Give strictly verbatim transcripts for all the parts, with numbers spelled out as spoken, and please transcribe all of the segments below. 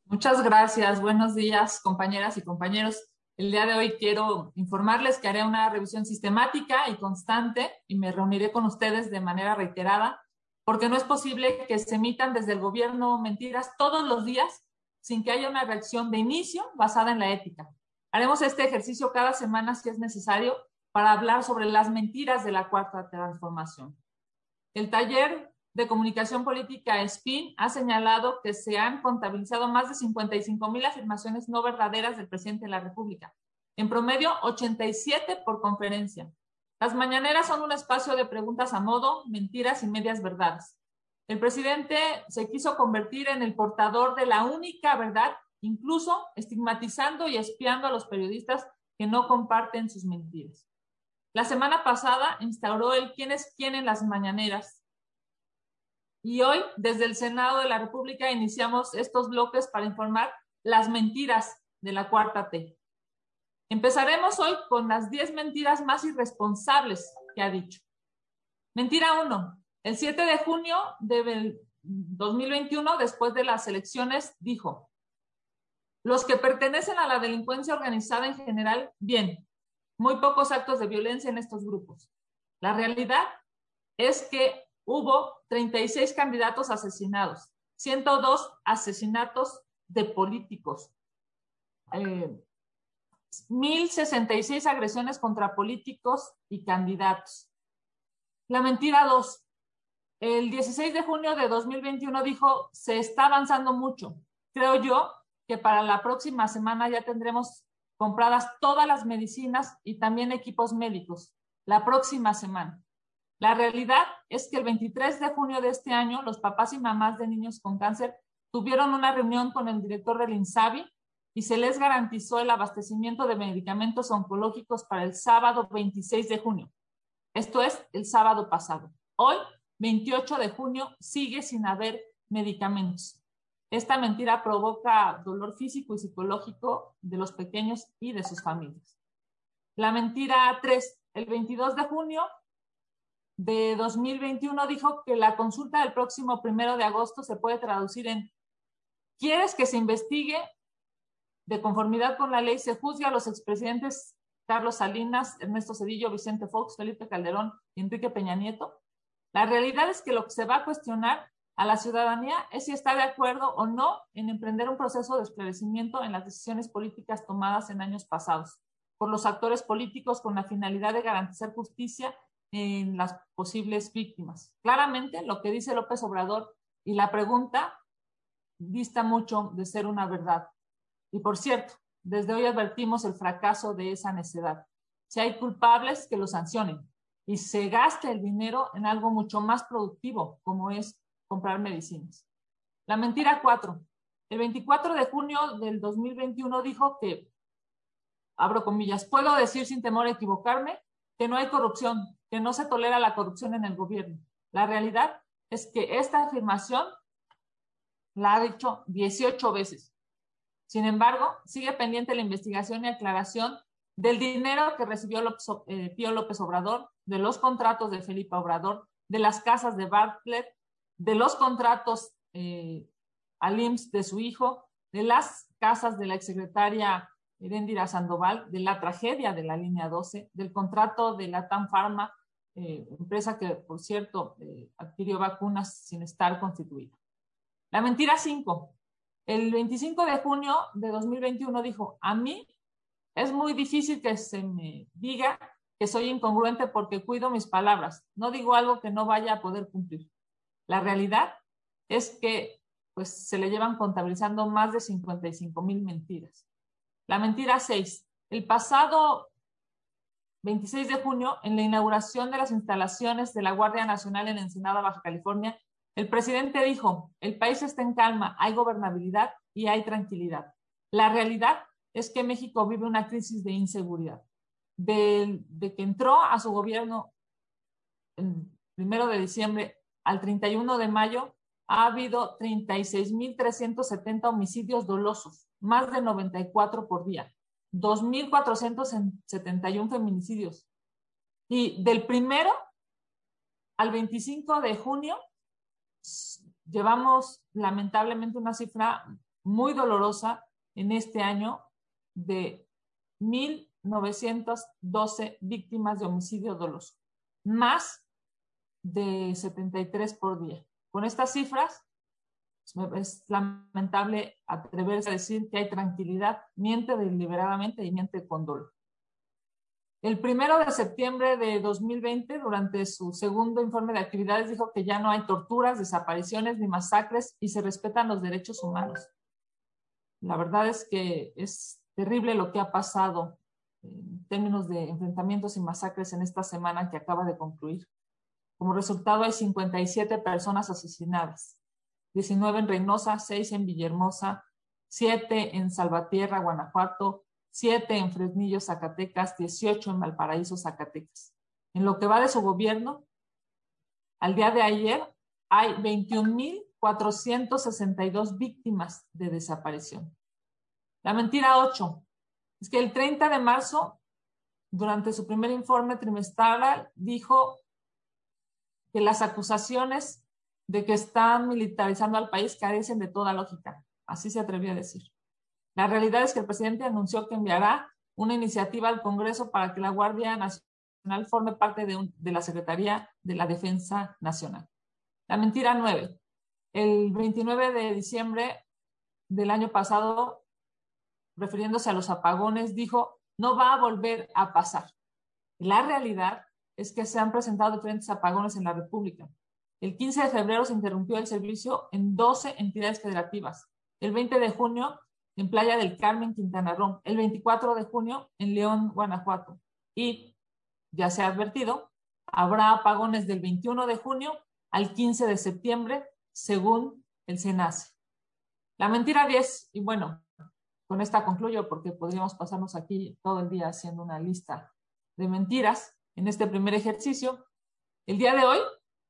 Muchas gracias. Buenos días, compañeras y compañeros. El día de hoy quiero informarles que haré una revisión sistemática y constante y me reuniré con ustedes de manera reiterada, porque no es posible que se emitan desde el gobierno mentiras todos los días sin que haya una reacción de inicio basada en la ética. Haremos este ejercicio cada semana si es necesario para hablar sobre las mentiras de la cuarta transformación. El taller de comunicación política SPIN ha señalado que se han contabilizado más de cincuenta y cinco mil afirmaciones no verdaderas del presidente de la República. En promedio, ochenta y siete por conferencia. Las mañaneras son un espacio de preguntas a modo, mentiras y medias verdades. El presidente se quiso convertir en el portador de la única verdad, incluso estigmatizando y espiando a los periodistas que no comparten sus mentiras. La semana pasada instauró el quién es quién en las mañaneras. Y hoy, desde el Senado de la República, iniciamos estos bloques para informar las mentiras de la cuarta T. Empezaremos hoy con las diez mentiras más irresponsables que ha dicho. Mentira uno. El siete de junio de dos mil veintiuno, después de las elecciones, dijo: los que pertenecen a la delincuencia organizada en general, bien, muy pocos actos de violencia en estos grupos. La realidad es que hubo treinta y seis candidatos asesinados, ciento dos asesinatos de políticos, eh, mil sesenta y seis agresiones contra políticos y candidatos. La mentira dos. El dieciséis de junio de dos mil veintiuno dijo: se está avanzando mucho. Creo yo que para la próxima semana ya tendremos compradas todas las medicinas y también equipos médicos. La próxima semana. La realidad es que el veintitrés de junio de este año, los papás y mamás de niños con cáncer tuvieron una reunión con el director del INSABI y se les garantizó el abastecimiento de medicamentos oncológicos para el sábado veintiséis de junio. Esto es el sábado pasado. Hoy, veintiocho de junio, sigue sin haber medicamentos. Esta mentira provoca dolor físico y psicológico de los pequeños y de sus familias. La mentira tres. El veintidós de junio de dos mil veintiuno dijo que la consulta del próximo primero de agosto se puede traducir en: ¿quieres que se investigue de conformidad con la ley, se juzgue a los expresidentes Carlos Salinas, Ernesto Zedillo, Vicente Fox, Felipe Calderón y Enrique Peña Nieto? La realidad es que lo que se va a cuestionar a la ciudadanía es si está de acuerdo o no en emprender un proceso de esclarecimiento en las decisiones políticas tomadas en años pasados por los actores políticos con la finalidad de garantizar justicia en las posibles víctimas. Claramente, lo que dice López Obrador y la pregunta dista mucho de ser una verdad. Y por cierto, desde hoy advertimos el fracaso de esa necedad. Si hay culpables, que los sancionen y se gaste el dinero en algo mucho más productivo, como es comprar medicinas. La mentira cuatro. El veinticuatro de junio del dos mil veintiuno dijo que, abro comillas, puedo decir sin temor a equivocarme que no hay corrupción, que no se tolera la corrupción en el gobierno. La realidad es que esta afirmación la ha dicho dieciocho veces. Sin embargo, sigue pendiente la investigación y aclaración del dinero que recibió López, eh, Pío López Obrador, de los contratos de Felipe Obrador, de las casas de Bartlett, de los contratos eh, al I M S S de su hijo, de las casas de la exsecretaria Heréndira Sandoval, de la tragedia de la línea doce, del contrato de la TAM Pharma, eh, empresa que, por cierto, eh, adquirió vacunas sin estar constituida. La mentira cinco. El veinticinco de junio de dos mil veintiuno dijo: a mí es muy difícil que se me diga que soy incongruente porque cuido mis palabras. No digo algo que no vaya a poder cumplir. La realidad es que pues, se le llevan contabilizando más de cincuenta y cinco mil mentiras. La mentira seis. El pasado veintiséis de junio, en la inauguración de las instalaciones de la Guardia Nacional en Ensenada, Baja California, el presidente dijo: el país está en calma, hay gobernabilidad y hay tranquilidad. La realidad es que México vive una crisis de inseguridad. De, de que entró a su gobierno el primero de diciembre al treinta y uno de mayo, ha habido treinta y seis mil trescientos setenta homicidios dolosos, más de noventa y cuatro por día, dos mil cuatrocientos setenta y uno feminicidios. Y del primero al veinticinco de junio, llevamos lamentablemente una cifra muy dolorosa en este año de mil novecientas doce víctimas de homicidio doloso, más de setenta y tres por día. Con estas cifras, es lamentable atreverse a decir que hay tranquilidad, miente deliberadamente y miente con dolo. El primero de septiembre de dos mil veinte, durante su segundo informe de actividades, dijo que ya no hay torturas, desapariciones ni masacres y se respetan los derechos humanos. La verdad es que es terrible lo que ha pasado en términos de enfrentamientos y masacres en esta semana que acaba de concluir. Como resultado, hay cincuenta y siete personas asesinadas, diecinueve en Reynosa, seis en Villahermosa, siete en Salvatierra, Guanajuato, siete en Fresnillo, Zacatecas, dieciocho en Valparaíso, Zacatecas. En lo que va de su gobierno, al día de ayer, hay veintiún mil cuatrocientas sesenta y dos víctimas de desaparición. La mentira ocho es que el treinta de marzo, durante su primer informe trimestral, dijo que las acusaciones de que están militarizando al país carecen de toda lógica. Así se atrevió a decir. La realidad es que el presidente anunció que enviará una iniciativa al Congreso para que la Guardia Nacional forme parte de, un, de la Secretaría de la Defensa Nacional. La mentira nueve. El veintinueve de diciembre del año pasado, refiriéndose a los apagones, dijo, no va a volver a pasar. La realidad es que se han presentado diferentes apagones en la República. El quince de febrero se interrumpió el servicio en doce entidades federativas. El veinte de junio en Playa del Carmen, Quintana Roo. El veinticuatro de junio en León, Guanajuato. Y, ya se ha advertido, habrá apagones del veintiuno de junio al quince de septiembre, según el SENACE. La mentira diez, y bueno, con esta concluyo porque podríamos pasarnos aquí todo el día haciendo una lista de mentiras en este primer ejercicio. El día de hoy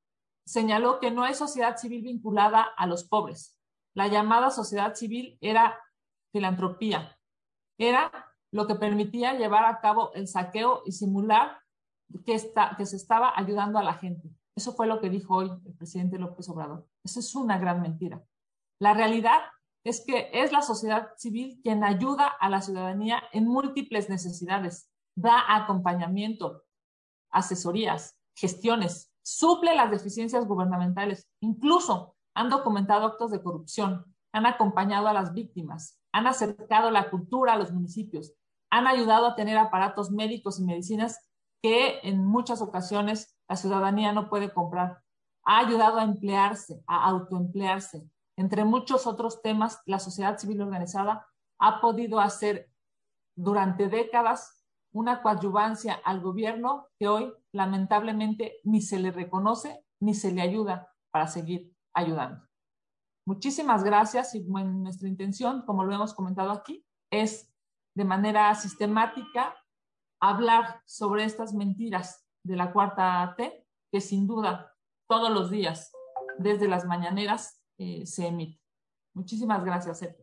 señaló que no hay sociedad civil vinculada a los pobres. La llamada sociedad civil era filantropía. Era lo que permitía llevar a cabo el saqueo y simular que, está, que se estaba ayudando a la gente. Eso fue lo que dijo hoy el presidente López Obrador. Eso es una gran mentira. La realidad es que es la sociedad civil quien ayuda a la ciudadanía en múltiples necesidades, da acompañamiento, asesorías, gestiones, suple las deficiencias gubernamentales, incluso han documentado actos de corrupción, han acompañado a las víctimas, han acercado la cultura a los municipios, han ayudado a tener aparatos médicos y medicinas que en muchas ocasiones la ciudadanía no puede comprar, ha ayudado a emplearse, a autoemplearse. Entre muchos otros temas, la sociedad civil organizada ha podido hacer durante décadas una coadyuvancia al gobierno que hoy lamentablemente ni se le reconoce ni se le ayuda para seguir ayudando. Muchísimas gracias y bueno, nuestra intención, como lo hemos comentado aquí, es de manera sistemática hablar sobre estas mentiras de la cuarta T, que sin duda todos los días, desde las mañaneras, eh, se emite. Muchísimas gracias, Sergio.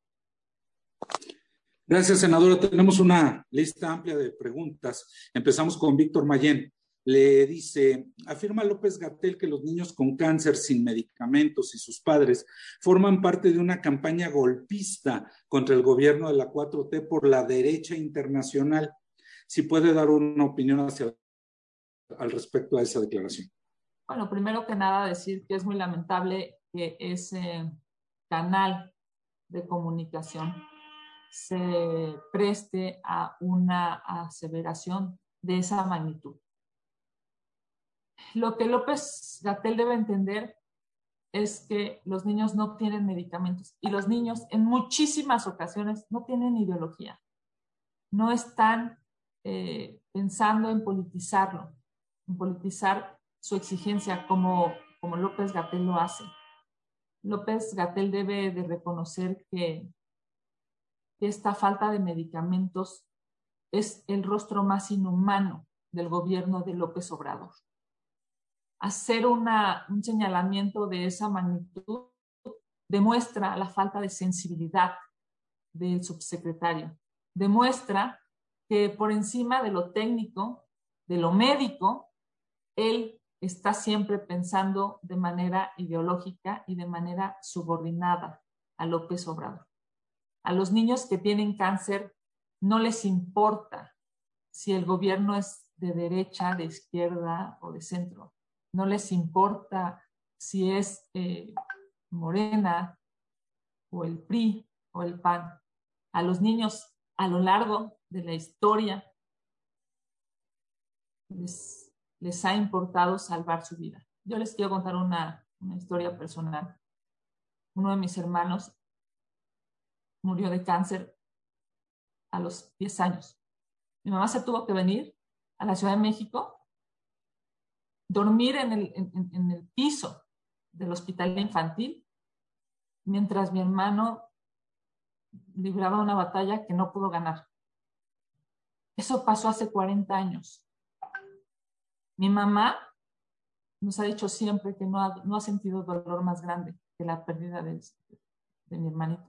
Gracias, senadora. Tenemos una lista amplia de preguntas. Empezamos con Víctor Mayén. Le dice, afirma López-Gatell que los niños con cáncer sin medicamentos y sus padres forman parte de una campaña golpista contra el gobierno de la cuatro T por la derecha internacional. Si puede dar una opinión hacia, al respecto a esa declaración. Bueno, primero que nada decir que es muy lamentable que ese canal de comunicación se preste a una aseveración de esa magnitud. Lo que López-Gatell debe entender es que los niños no tienen medicamentos y los niños en muchísimas ocasiones no tienen ideología. No están eh, pensando en politizarlo, en politizar su exigencia como, como López-Gatell lo hace. López-Gatell debe de reconocer que esta falta de medicamentos es el rostro más inhumano del gobierno de López Obrador. Hacer una, un señalamiento de esa magnitud demuestra la falta de sensibilidad del subsecretario. Demuestra que por encima de lo técnico, de lo médico, él está siempre pensando de manera ideológica y de manera subordinada a López Obrador. A los niños que tienen cáncer no les importa si el gobierno es de derecha, de izquierda o de centro. No les importa si es eh, Morena o el P R I o el P A N. A los niños a lo largo de la historia les, les ha importado salvar su vida. Yo les quiero contar una, una historia personal. Uno de mis hermanos murió de cáncer a los diez años. Mi mamá se tuvo que venir a la Ciudad de México, dormir en el, en, en el piso del hospital infantil, mientras mi hermano libraba una batalla que no pudo ganar. Eso pasó hace cuarenta años. Mi mamá nos ha dicho siempre que no ha, no ha sentido dolor más grande que la pérdida de, de mi hermanito.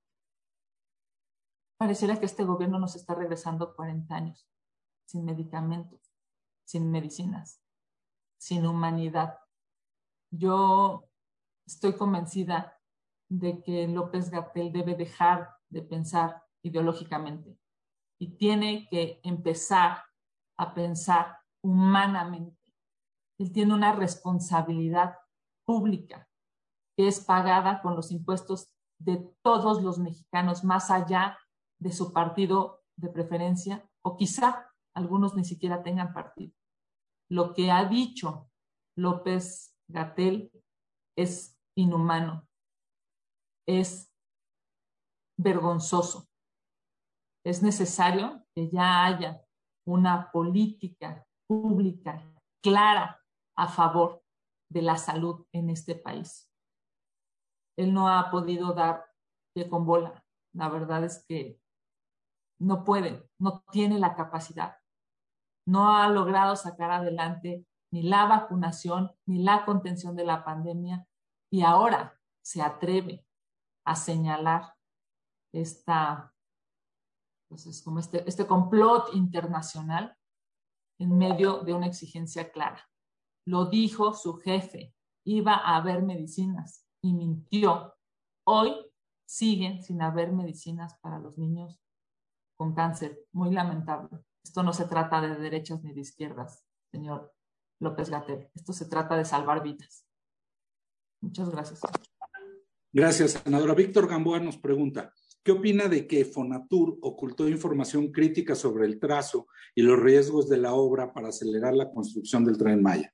Pareciera que este gobierno nos está regresando cuarenta años, sin medicamentos, sin medicinas, sin humanidad. Yo estoy convencida de que López-Gatell debe dejar de pensar ideológicamente y tiene que empezar a pensar humanamente. Él tiene una responsabilidad pública que es pagada con los impuestos de todos los mexicanos, más allá de su partido de preferencia, o quizá algunos ni siquiera tengan partido. Lo que ha dicho López-Gatell es inhumano, es vergonzoso. Es necesario que ya haya una política pública clara a favor de la salud en este país. Él no ha podido dar pie con bola. La verdad es que no puede, no tiene la capacidad. No ha logrado sacar adelante ni la vacunación ni la contención de la pandemia y ahora se atreve a señalar esta, pues es como este, este complot internacional en medio de una exigencia clara. Lo dijo su jefe, iba a haber medicinas y mintió. Hoy siguen sin haber medicinas para los niños con cáncer. Muy lamentable. Esto no se trata de derechas ni de izquierdas, señor López-Gatell. Esto se trata de salvar vidas. Muchas gracias. Gracias, senadora. Víctor Gamboa nos pregunta, ¿qué opina de que Fonatur ocultó información crítica sobre el trazo y los riesgos de la obra para acelerar la construcción del Tren Maya?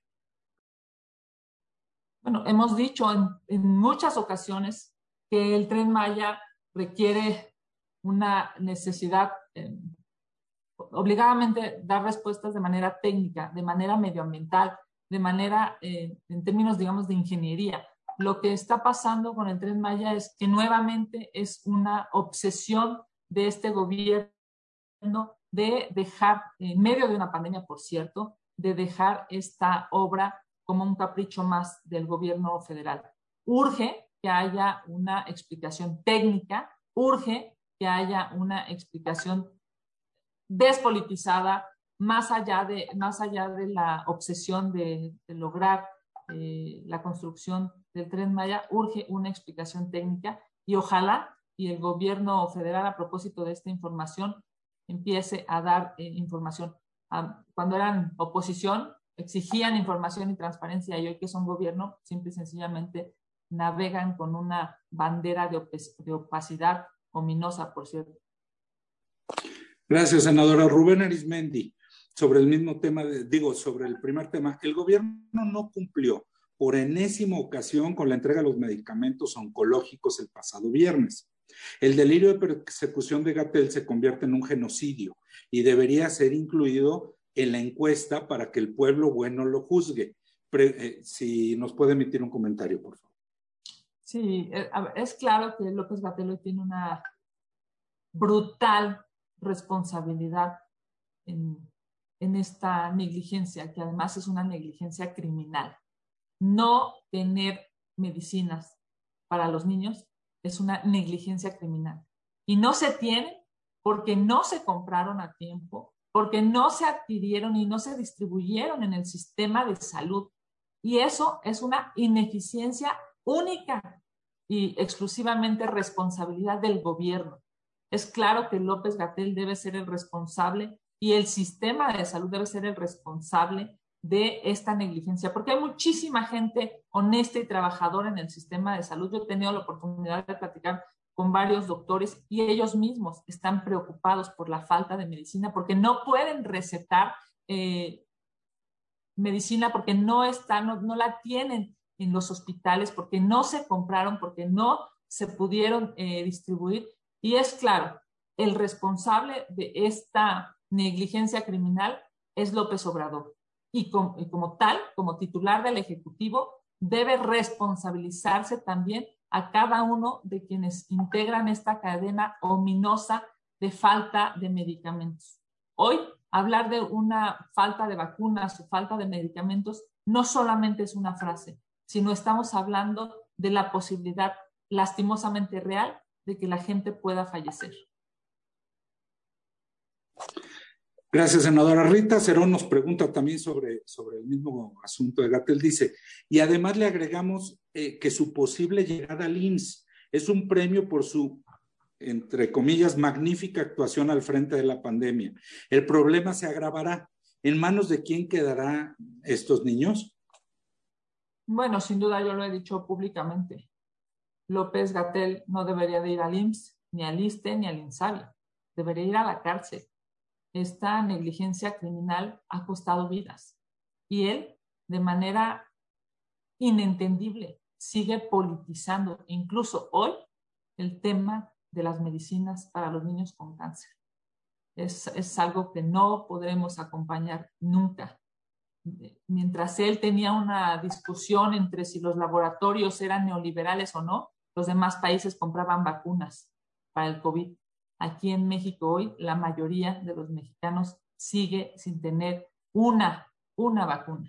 Bueno, hemos dicho en, en muchas ocasiones que el Tren Maya requiere una necesidad, eh, obligadamente dar respuestas de manera técnica, de manera medioambiental, de manera, eh, en términos, digamos, de ingeniería. Lo que está pasando con el Tren Maya es que nuevamente es una obsesión de este gobierno de dejar, en medio de una pandemia, por cierto, de dejar esta obra como un capricho más del gobierno federal. Urge que haya una explicación técnica, urge que haya una explicación despolitizada, más allá de, más allá de la obsesión de, de lograr eh, la construcción del Tren Maya, urge una explicación técnica y ojalá y el gobierno federal, a propósito de esta información, empiece a dar eh, información. Ah, cuando eran oposición, exigían información y transparencia, y hoy que son gobierno, simple y sencillamente navegan con una bandera de, op de opacidad ominosa, por cierto. Gracias, senadora. Rubén Arismendi, sobre el mismo tema, de, digo, sobre el primer tema, el gobierno no cumplió por enésima ocasión con la entrega de los medicamentos oncológicos el pasado viernes. El delirio de persecución de Gatell se convierte en un genocidio y debería ser incluido en la encuesta para que el pueblo bueno lo juzgue. Pre, eh, si nos puede emitir un comentario, por favor. Sí, es claro que López-Gatell hoy tiene una brutal responsabilidad en, en esta negligencia, que además es una negligencia criminal. No tener medicinas para los niños es una negligencia criminal. Y no se tiene porque no se compraron a tiempo, porque no se adquirieron y no se distribuyeron en el sistema de salud. Y eso es una ineficiencia única. y exclusivamente responsabilidad del gobierno. Es claro que López-Gatell debe ser el responsable y el sistema de salud debe ser el responsable de esta negligencia, porque hay muchísima gente honesta y trabajadora en el sistema de salud. Yo he tenido la oportunidad de platicar con varios doctores y ellos mismos están preocupados por la falta de medicina, porque no pueden recetar eh, medicina, porque no, está, no, no la tienen en los hospitales, porque no se compraron, porque no se pudieron eh, distribuir. Y es claro, el responsable de esta negligencia criminal es López Obrador. Y como, y como tal, como titular del Ejecutivo, debe responsabilizarse también a cada uno de quienes integran esta cadena ominosa de falta de medicamentos. Hoy, hablar de una falta de vacunas o falta de medicamentos no solamente es una frase, sino estamos hablando de la posibilidad lastimosamente real de que la gente pueda fallecer. Gracias, senadora. Rita Cerón nos pregunta también sobre, sobre el mismo asunto de Gatell. Dice, y además le agregamos eh, que su posible llegada al I M S S es un premio por su, entre comillas, magnífica actuación al frente de la pandemia. ¿El problema se agravará? ¿En manos de quién quedarán estos niños? Bueno, sin duda yo lo he dicho públicamente. López-Gatell no debería de ir al I M S S, ni al ISSSTE, ni al INSABI. Debería ir a la cárcel. Esta negligencia criminal ha costado vidas. Y él, de manera inentendible, sigue politizando, incluso hoy, el tema de las medicinas para los niños con cáncer. Es, es algo que no podremos acompañar nunca. Mientras él tenía una discusión entre si los laboratorios eran neoliberales o no, los demás países compraban vacunas para el COVID. Aquí en México hoy, la mayoría de los mexicanos sigue sin tener una, una vacuna.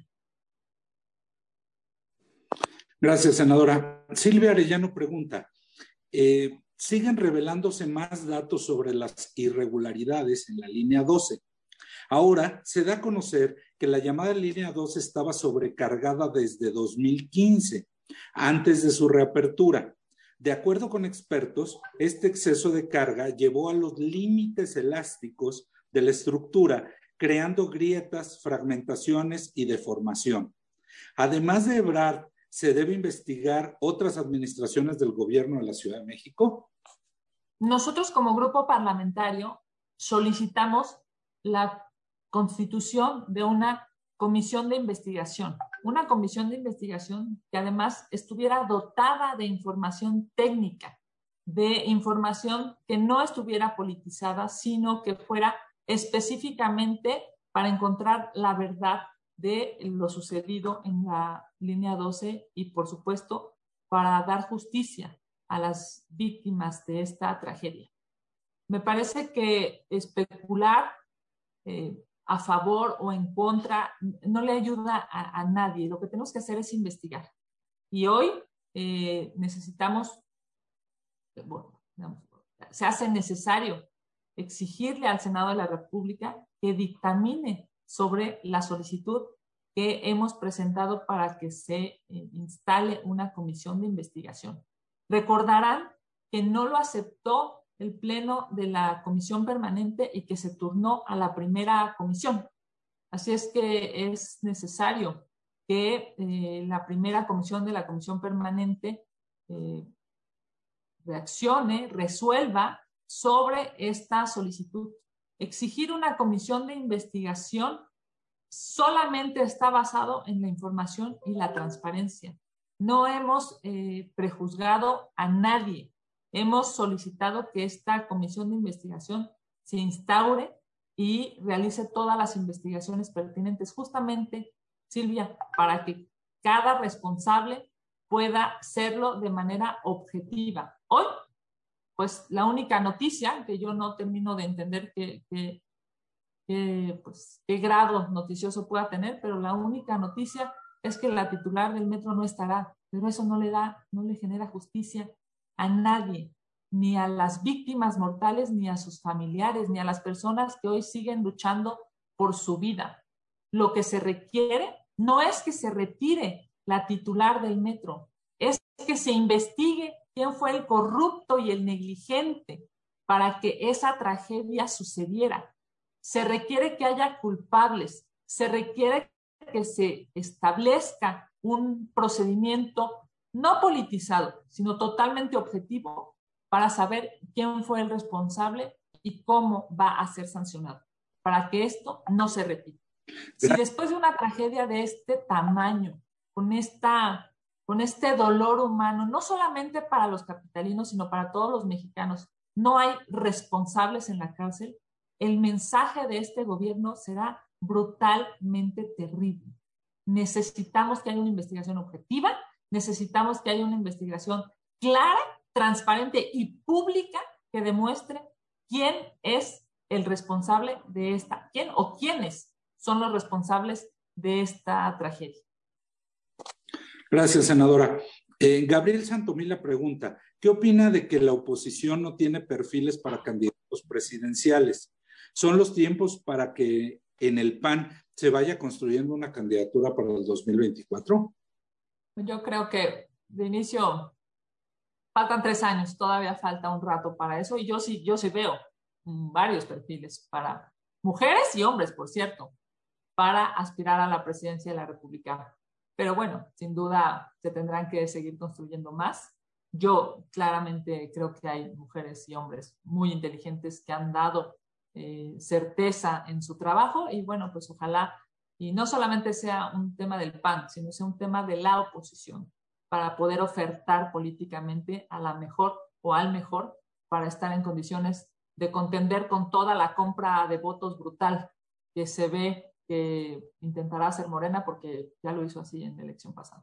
Gracias, senadora. Silvia Arellano pregunta, eh, siguen revelándose más datos sobre las irregularidades en la línea doce. Ahora se da a conocer que la llamada línea doce estaba sobrecargada desde dos mil quince, antes de su reapertura. De acuerdo con expertos, este exceso de carga llevó a los límites elásticos de la estructura, creando grietas, fragmentaciones y deformación. Además de Ebrard, ¿se debe investigar otras administraciones del gobierno de la Ciudad de México? Nosotros como grupo parlamentario solicitamos la constitución de una comisión de investigación, una comisión de investigación que además estuviera dotada de información técnica, de información que no estuviera politizada, sino que fuera específicamente para encontrar la verdad de lo sucedido en la línea doce y, por supuesto, para dar justicia a las víctimas de esta tragedia. Me parece que especular eh, a favor o en contra no le ayuda a, a nadie. Lo que tenemos que hacer es investigar. Y hoy eh, necesitamos, bueno, digamos, se hace necesario exigirle al Senado de la República que dictamine sobre la solicitud que hemos presentado para que se eh, instale una comisión de investigación. Recordarán que no lo aceptó el pleno de la comisión permanente y que se turnó a la primera comisión. Así es que es necesario que eh, la primera comisión de la comisión permanente eh, reaccione, resuelva sobre esta solicitud. Exigir una comisión de investigación solamente está basado en la información y la transparencia. No hemos eh, prejuzgado a nadie. Hemos solicitado que esta comisión de investigación se instaure y realice todas las investigaciones pertinentes, justamente, Silvia, para que cada responsable pueda hacerlo de manera objetiva. Hoy, pues la única noticia, que yo no termino de entender que, que, que, pues, qué grado noticioso pueda tener, pero la única noticia es que la titular del metro no estará, pero eso no le da, no le genera justicia a nadie, ni a las víctimas mortales, ni a sus familiares, ni a las personas que hoy siguen luchando por su vida. Lo que se requiere no es que se retire la titular del metro, es que se investigue quién fue el corrupto y el negligente para que esa tragedia sucediera. Se requiere que haya culpables, se requiere que se establezca un procedimiento no politizado, sino totalmente objetivo para saber quién fue el responsable y cómo va a ser sancionado, para que esto no se repita. Si después de una tragedia de este tamaño, con, esta, con este dolor humano, no solamente para los capitalinos, sino para todos los mexicanos, no hay responsables en la cárcel, el mensaje de este gobierno será brutalmente terrible. Necesitamos que haya una investigación objetiva, necesitamos que haya una investigación clara, transparente y pública que demuestre quién es el responsable de esta, quién o quiénes son los responsables de esta tragedia. Gracias, senadora. Eh, Gabriel Santomila pregunta, ¿qué opina de que la oposición no tiene perfiles para candidatos presidenciales? ¿Son los tiempos para que en el P A N se vaya construyendo una candidatura para el dos mil veinticuatro? Yo creo que de inicio faltan tres años, todavía falta un rato para eso, y yo sí, yo sí veo varios perfiles para mujeres y hombres, por cierto, para aspirar a la presidencia de la República. Pero bueno, sin duda se tendrán que seguir construyendo más. Yo claramente creo que hay mujeres y hombres muy inteligentes que han dado eh, certeza en su trabajo y bueno, pues ojalá, y no solamente sea un tema del P A N, sino sea un tema de la oposición para poder ofertar políticamente a la mejor o al mejor para estar en condiciones de contender con toda la compra de votos brutal que se ve que intentará hacer Morena porque ya lo hizo así en la elección pasada.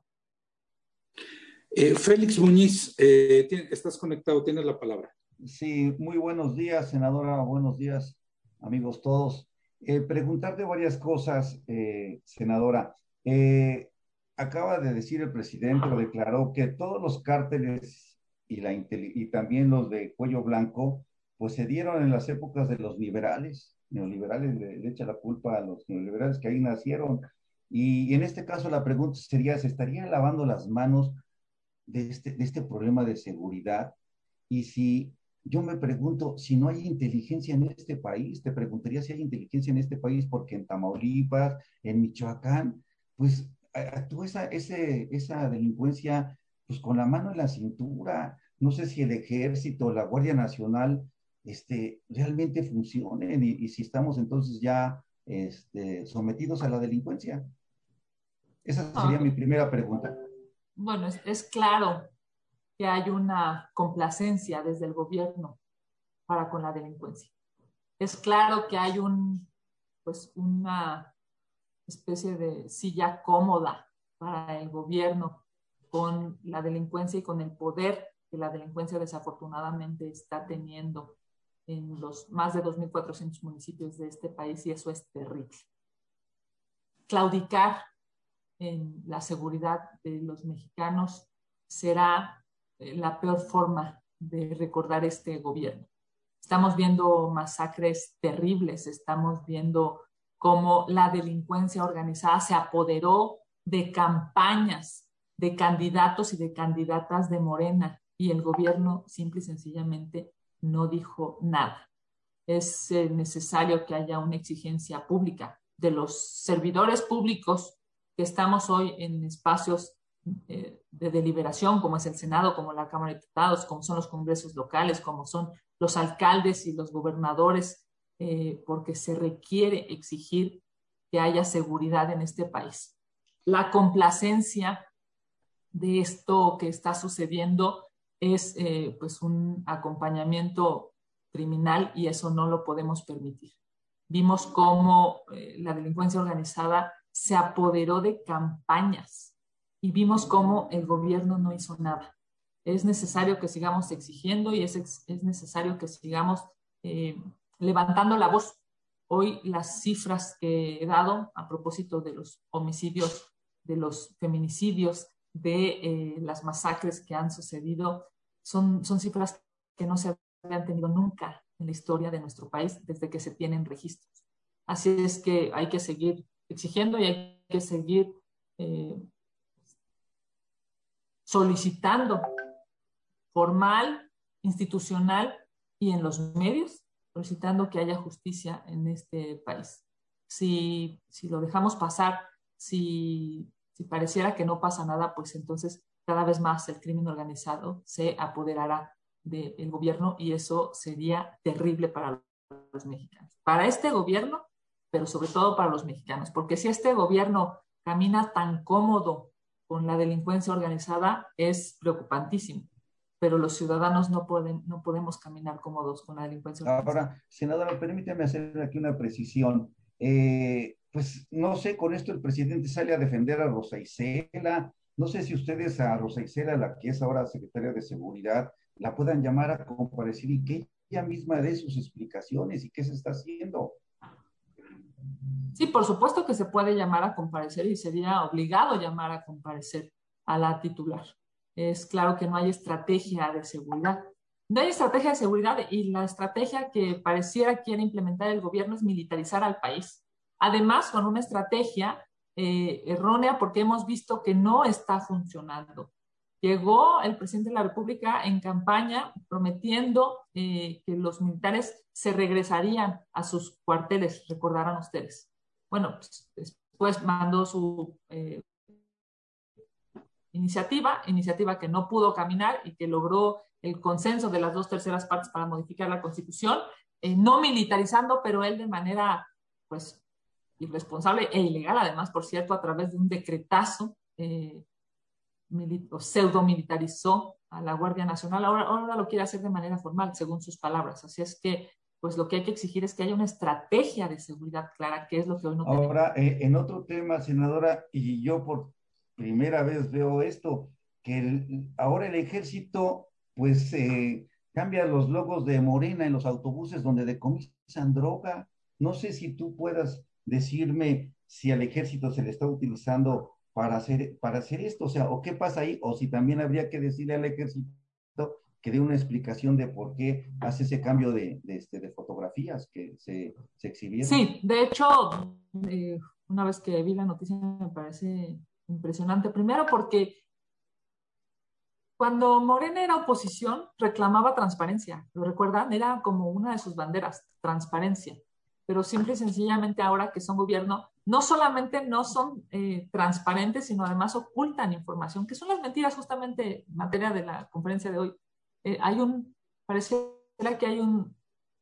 Eh, Félix Muñiz, eh, estás conectado, tienes la palabra. Sí, muy buenos días, senadora, buenos días, amigos todos. Eh, preguntarte varias cosas, eh, senadora. Eh, acaba de decir el presidente, o declaró que todos los cárteles y, la, y también los de cuello blanco, pues se dieron en las épocas de los liberales, neoliberales, le, le echa la culpa a los neoliberales que ahí nacieron. Y, y en este caso la pregunta sería, ¿se estarían lavando las manos de este, de este problema de seguridad? Y si yo me pregunto, si no hay inteligencia en este país, te preguntaría si hay inteligencia en este país, porque en Tamaulipas, en Michoacán, pues actúa esa, ese, esa delincuencia pues con la mano en la cintura. No sé si el ejército, la Guardia Nacional, este, realmente funcionen y, y si estamos entonces ya este, sometidos a la delincuencia. Esa sería ah. mi primera pregunta. Bueno, es, es claro que hay una complacencia desde el gobierno para con la delincuencia. Es claro que hay un, pues una especie de silla cómoda para el gobierno con la delincuencia y con el poder que la delincuencia desafortunadamente está teniendo en los más de dos mil cuatrocientos municipios de este país y eso es terrible. Claudicar en la seguridad de los mexicanos será la peor forma de recordar este gobierno. Estamos viendo masacres terribles, estamos viendo cómo la delincuencia organizada se apoderó de campañas de candidatos y de candidatas de Morena y el gobierno simple y sencillamente no dijo nada. Es eh, necesario que haya una exigencia pública de los servidores públicos que estamos hoy en espacios eh, de deliberación, como es el Senado, como la Cámara de Diputados, como son los congresos locales, como son los alcaldes y los gobernadores, eh, porque se requiere exigir que haya seguridad en este país. La complacencia de esto que está sucediendo es eh, pues un acompañamiento criminal y eso no lo podemos permitir. Vimos cómo eh, la delincuencia organizada se apoderó de campañas y vimos cómo el gobierno no hizo nada. Es necesario que sigamos exigiendo y es, es necesario que sigamos eh, levantando la voz. Hoy las cifras que he dado a propósito de los homicidios, de los feminicidios, de eh, las masacres que han sucedido, son, son cifras que no se habían tenido nunca en la historia de nuestro país desde que se tienen registros. Así es que hay que seguir exigiendo y hay que seguir eh, solicitando formal, institucional y en los medios, solicitando que haya justicia en este país. Si, si lo dejamos pasar, si, si pareciera que no pasa nada, pues entonces cada vez más el crimen organizado se apoderará del gobierno y eso sería terrible para los mexicanos. Para este gobierno, pero sobre todo para los mexicanos, porque si este gobierno camina tan cómodo con la delincuencia organizada, es preocupantísimo, pero los ciudadanos no, pueden, no podemos caminar cómodos con la delincuencia organizada. Ahora, senadora, permítame hacer aquí una precisión. Eh, pues no sé, con esto el presidente sale a defender a Rosa Isela. No sé si ustedes a Rosa Isela, la que es ahora secretaria de Seguridad, la puedan llamar a comparecer y que ella misma dé sus explicaciones y qué se está haciendo. Sí, por supuesto que se puede llamar a comparecer y sería obligado llamar a comparecer a la titular. Es claro que no hay estrategia de seguridad. No hay estrategia de seguridad y la estrategia que pareciera quiere implementar el gobierno es militarizar al país. Además, con una estrategia eh, errónea porque hemos visto que no está funcionando. Llegó el presidente de la República en campaña prometiendo eh, que los militares se regresarían a sus cuarteles, recordarán ustedes. Bueno, pues, después mandó su eh, iniciativa, iniciativa que no pudo caminar y que logró el consenso de las dos terceras partes para modificar la Constitución, eh, no militarizando, pero él de manera, pues, irresponsable e ilegal, además, por cierto, a través de un decretazo, eh, o pseudo militarizó a la Guardia Nacional. Ahora, ahora lo quiere hacer de manera formal, según sus palabras. Así es que, pues lo que hay que exigir es que haya una estrategia de seguridad clara, que es lo que hoy no tenemos. Ahora, eh, en otro tema, senadora, y yo por primera vez veo esto, que el, ahora el ejército, pues, eh, cambia los logos de Morena en los autobuses donde decomisan droga. No sé si tú puedas decirme si al ejército se le está utilizando para hacer, para hacer esto, o sea, o qué pasa ahí, o si también habría que decirle al ejército que dé una explicación de por qué hace ese cambio de, de, este, de fotografías que se, se exhibieron. Sí, de hecho, eh, una vez que vi la noticia me parece impresionante. Primero porque cuando Morena era oposición reclamaba transparencia, ¿lo recuerdan? Era como una de sus banderas, transparencia. Pero simple y sencillamente ahora que son gobierno, no solamente no son eh, transparentes, sino además ocultan información, que son las mentiras justamente en materia de la conferencia de hoy. Eh, hay un, pareciera que hay un,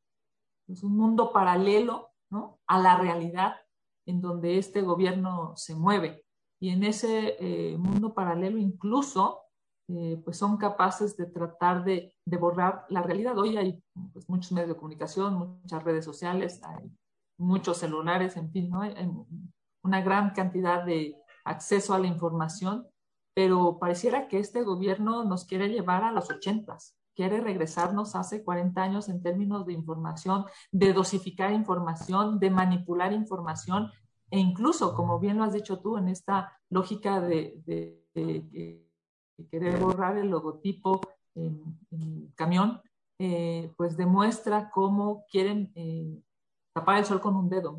pues un mundo paralelo, ¿no?, a la realidad en donde este gobierno se mueve. Y en ese eh, mundo paralelo incluso eh, pues son capaces de tratar de, de borrar la realidad. Hoy hay pues, muchos medios de comunicación, muchas redes sociales, hay muchos celulares, en fin, ¿no? Hay, hay una gran cantidad de acceso a la información, pero pareciera que este gobierno nos quiere llevar a los ochentas, quiere regresarnos hace cuarenta años en términos de información, de dosificar información, de manipular información, e incluso, como bien lo has dicho tú, en esta lógica de, de, de, de, de querer borrar el logotipo en, en el camión, eh, pues demuestra cómo quieren eh, tapar el sol con un dedo.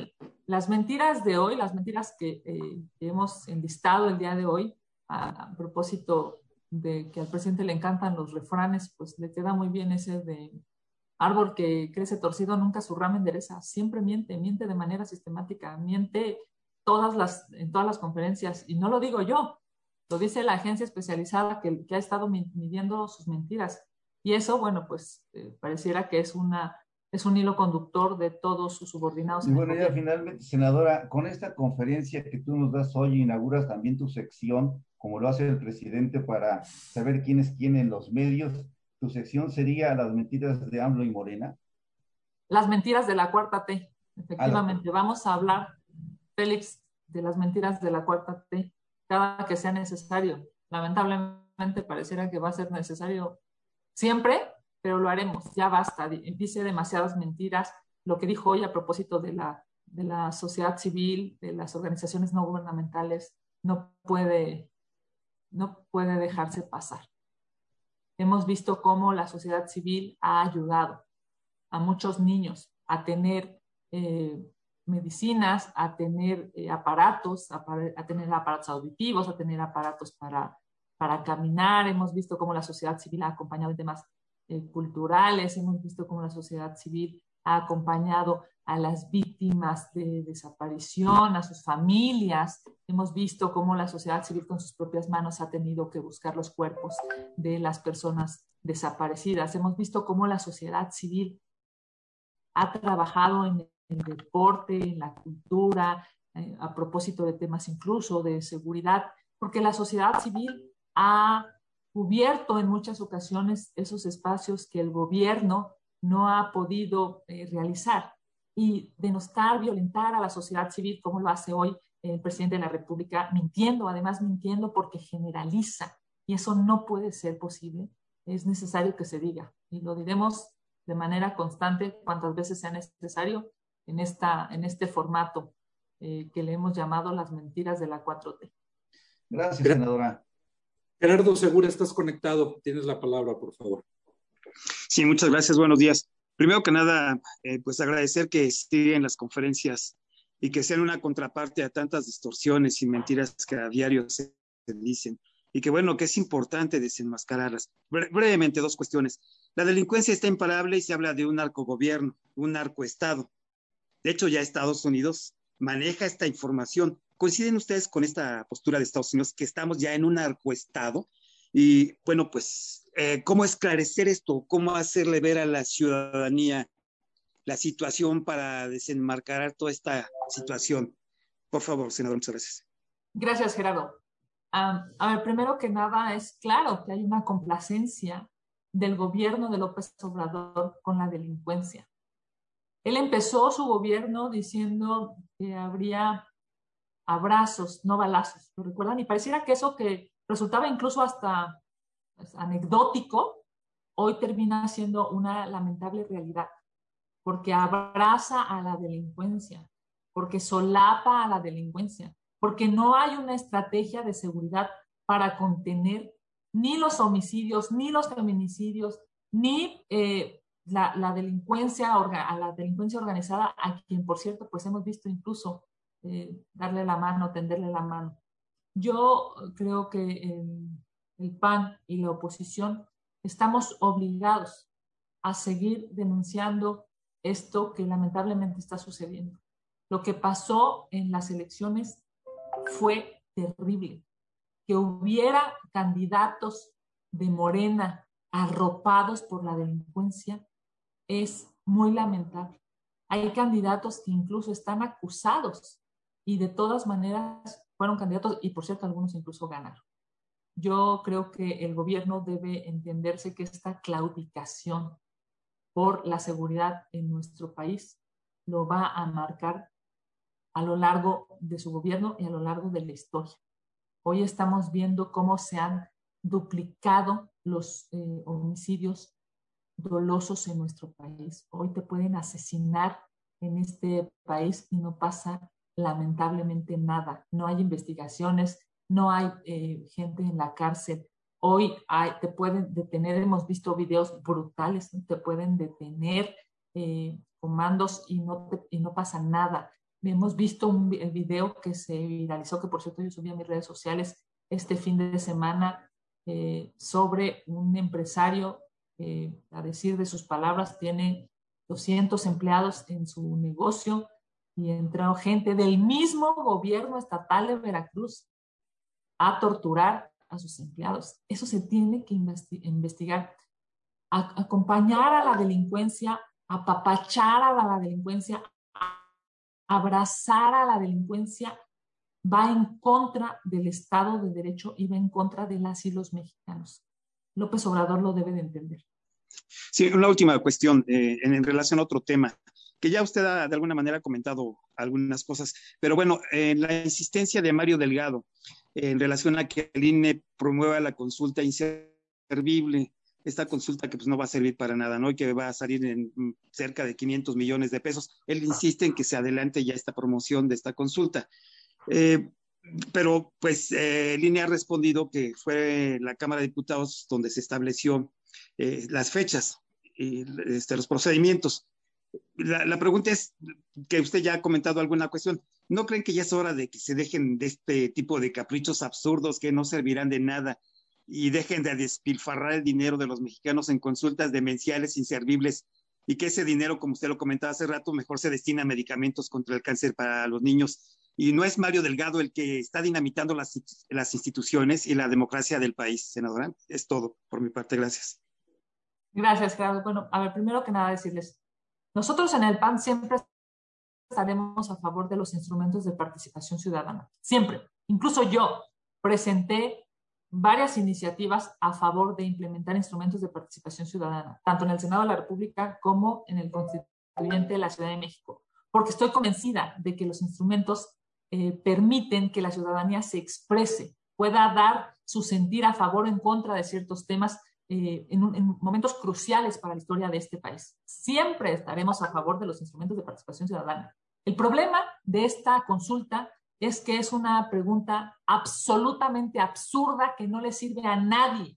Las mentiras de hoy, las mentiras que, eh, que hemos enlistado el día de hoy, a, a propósito de que al presidente le encantan los refranes, pues le queda muy bien ese de árbol que crece torcido, nunca su rama endereza. Siempre miente, miente de manera sistemática, miente todas las, en todas las conferencias. Y no lo digo yo, lo dice la agencia especializada que, que ha estado midiendo sus mentiras. Y eso, bueno, pues eh, pareciera que es, una, es un hilo conductor de todos sus subordinados. Y bueno, ya finalmente, senadora, con esta conferencia que tú nos das hoy, inauguras también tu sección, como lo hace el presidente, para saber quién es quién en los medios. ¿Tu sección sería las mentiras de AMLO y Morena? Las mentiras de la cuarta T, efectivamente. La... Vamos a hablar, Félix, de las mentiras de la cuarta T, cada que sea necesario. Lamentablemente pareciera que va a ser necesario siempre, pero lo haremos. Ya basta, dice demasiadas mentiras. Lo que dijo hoy a propósito de la, de la sociedad civil, de las organizaciones no gubernamentales, no puede, no puede dejarse pasar. Hemos visto cómo la sociedad civil ha ayudado a muchos niños a tener eh, medicinas, a tener eh, aparatos, a, a tener aparatos auditivos, a tener aparatos para para caminar, hemos visto cómo la sociedad civil ha acompañado en temas eh, culturales, hemos visto cómo la sociedad civil ha acompañado a las víctimas de desaparición, a sus familias. Hemos visto cómo la sociedad civil con sus propias manos ha tenido que buscar los cuerpos de las personas desaparecidas. Hemos visto cómo la sociedad civil ha trabajado en el deporte, en la cultura, eh, a propósito de temas incluso de seguridad, porque la sociedad civil ha cubierto en muchas ocasiones esos espacios que el gobierno no ha podido eh, realizar. Y denostar, violentar a la sociedad civil, como lo hace hoy el presidente de la República, mintiendo, además mintiendo porque generaliza. Y eso no puede ser posible. Es necesario que se diga. Y lo diremos de manera constante cuantas veces sea necesario en, esta, en este formato eh, que le hemos llamado las mentiras de la cuatro T. Gracias, senadora. Gerardo Segura, estás conectado. Tienes la palabra, por favor. Sí, muchas gracias. Buenos días. Primero que nada, eh, pues agradecer que siguen las conferencias y que sean una contraparte a tantas distorsiones y mentiras que a diario se, se dicen. Y que bueno, que es importante desenmascararlas. Bre brevemente, dos cuestiones. La delincuencia está imparable y se habla de un narcogobierno, un narcoestado. De hecho, ya Estados Unidos maneja esta información. ¿Coinciden ustedes con esta postura de Estados Unidos que estamos ya en un narcoestado? Y bueno, pues, eh, ¿cómo esclarecer esto? ¿Cómo hacerle ver a la ciudadanía la situación para desenmascarar toda esta situación? Por favor, senador, muchas gracias. Gracias, Gerardo. Um, a ver, primero que nada, es claro que hay una complacencia del gobierno de López Obrador con la delincuencia. Él empezó su gobierno diciendo que habría abrazos, no balazos. ¿Lo recuerdan? Y pareciera que eso que resultaba incluso hasta pues, anecdótico, hoy termina siendo una lamentable realidad, porque abraza a la delincuencia, porque solapa a la delincuencia, porque no hay una estrategia de seguridad para contener ni los homicidios, ni los feminicidios, ni eh, la, la delincuencia, a la delincuencia organizada, a quien, por cierto, pues hemos visto incluso eh, darle la mano, tenderle la mano. Yo creo que eh, el P A N y la oposición estamos obligados a seguir denunciando esto que lamentablemente está sucediendo. Lo que pasó en las elecciones fue terrible. Que hubiera candidatos de Morena arropados por la delincuencia es muy lamentable. Hay candidatos que incluso están acusados y de todas maneras fueron candidatos y por cierto algunos incluso ganaron. Yo creo que el gobierno debe entenderse que esta claudicación por la seguridad en nuestro país lo va a marcar a lo largo de su gobierno y a lo largo de la historia. Hoy estamos viendo cómo se han duplicado los eh, homicidios dolosos en nuestro país. Hoy te pueden asesinar en este país y no pasa lamentablemente nada. No hay investigaciones, no hay eh, gente en la cárcel. Hoy hay, te pueden detener, hemos visto videos brutales, te pueden detener eh, comandos y no, te, y no pasa nada. Hemos visto un el video que se viralizó, que por cierto yo subí a mis redes sociales este fin de semana, eh, sobre un empresario, eh, a decir de sus palabras, tiene doscientos empleados en su negocio y entró gente del mismo gobierno estatal de Veracruz a torturar a sus empleados. Eso se tiene que investigar. A, acompañar a la delincuencia, apapachar a la, la delincuencia, abrazar a la delincuencia va en contra del Estado de Derecho y va en contra de las y los mexicanos. López Obrador lo debe de entender. Sí, una última cuestión eh, en, en relación a otro tema, que ya usted ha de alguna manera comentado algunas cosas, pero bueno, eh, la insistencia de Mario Delgado eh, en relación a que el I N E promueva la consulta inservible, esta consulta que pues no va a servir para nada, ¿no? Y que va a salir en cerca de quinientos millones de pesos. Él insiste en que se adelante ya esta promoción de esta consulta. Eh, pero pues eh, el I N E ha respondido que fue la Cámara de Diputados donde se estableció eh, las fechas y este, los procedimientos. La, la pregunta es, que usted ya ha comentado alguna cuestión, ¿no creen que ya es hora de que se dejen de este tipo de caprichos absurdos que no servirán de nada y dejen de despilfarrar el dinero de los mexicanos en consultas demenciales inservibles y que ese dinero, como usted lo comentaba hace rato, mejor se destina a medicamentos contra el cáncer para los niños. Y no es Mario Delgado el que está dinamitando las, las instituciones y la democracia del país, senadora. Es todo por mi parte. Gracias. Gracias, Gerardo. Bueno, a ver, primero que nada decirles, nosotros en el P A N siempre estaremos a favor de los instrumentos de participación ciudadana. Siempre. Incluso yo presenté varias iniciativas a favor de implementar instrumentos de participación ciudadana, tanto en el Senado de la República como en el Constituyente de la Ciudad de México, porque estoy convencida de que los instrumentos eh, permiten que la ciudadanía se exprese, pueda dar su sentir a favor o en contra de ciertos temas eh, en, un, en momentos cruciales para la historia de este país. Siempre estaremos a favor de los instrumentos de participación ciudadana. El problema de esta consulta es que es una pregunta absolutamente absurda que no le sirve a nadie.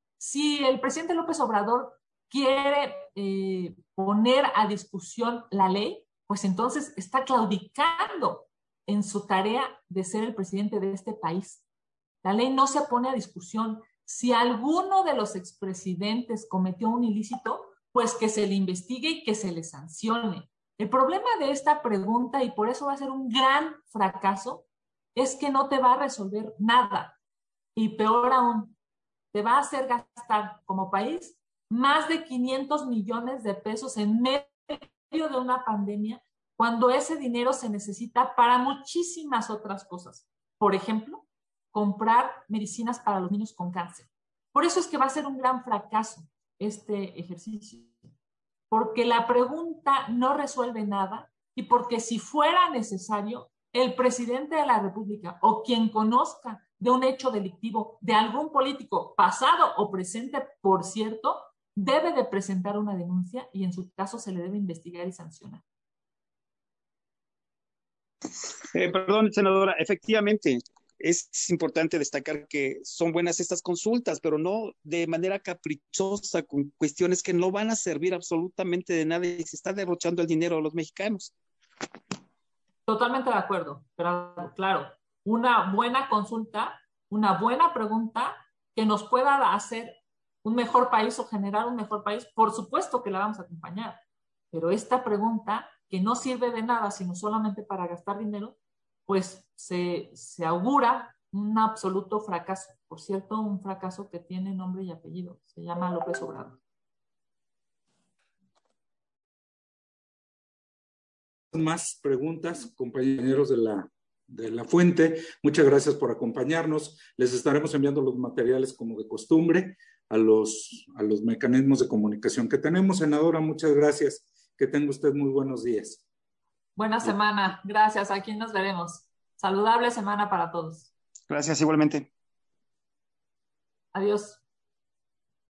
Si el presidente López Obrador quiere eh, poner a discusión la ley, pues entonces está claudicando en su tarea de ser el presidente de este país. La ley no se pone a discusión. Si alguno de los expresidentes cometió un ilícito, pues que se le investigue y que se le sancione. El problema de esta pregunta, y por eso va a ser un gran fracaso, es que no te va a resolver nada. Y peor aún, te va a hacer gastar como país más de quinientos millones de pesos en medio de una pandemia, cuando ese dinero se necesita para muchísimas otras cosas. Por ejemplo, comprar medicinas para los niños con cáncer. Por eso es que va a ser un gran fracaso este ejercicio. Porque la pregunta no resuelve nada y porque si fuera necesario, el presidente de la República o quien conozca de un hecho delictivo de algún político pasado o presente, por cierto, debe de presentar una denuncia y en su caso se le debe investigar y sancionar. Eh, perdón, senadora, efectivamente es importante destacar que son buenas estas consultas, pero no de manera caprichosa, con cuestiones que no van a servir absolutamente de nada y se está derrochando el dinero de los mexicanos. Totalmente de acuerdo, pero claro, una buena consulta, una buena pregunta que nos pueda hacer un mejor país o generar un mejor país, por supuesto que la vamos a acompañar, pero esta pregunta que no sirve de nada, sino solamente para gastar dinero, pues se, se augura un absoluto fracaso. Por cierto, un fracaso que tiene nombre y apellido, se llama López Obrador. Más preguntas, compañeros de la, de la fuente. Muchas gracias por acompañarnos. Les estaremos enviando los materiales como de costumbre a los, a los mecanismos de comunicación que tenemos. Senadora, muchas gracias. Que tenga usted muy buenos días. Buena semana. Gracias. Aquí nos veremos. Saludable semana para todos. Gracias, igualmente. Adiós.